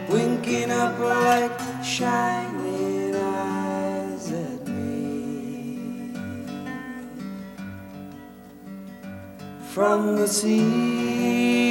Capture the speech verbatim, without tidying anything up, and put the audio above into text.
winking up like shining eyes at me. From the sea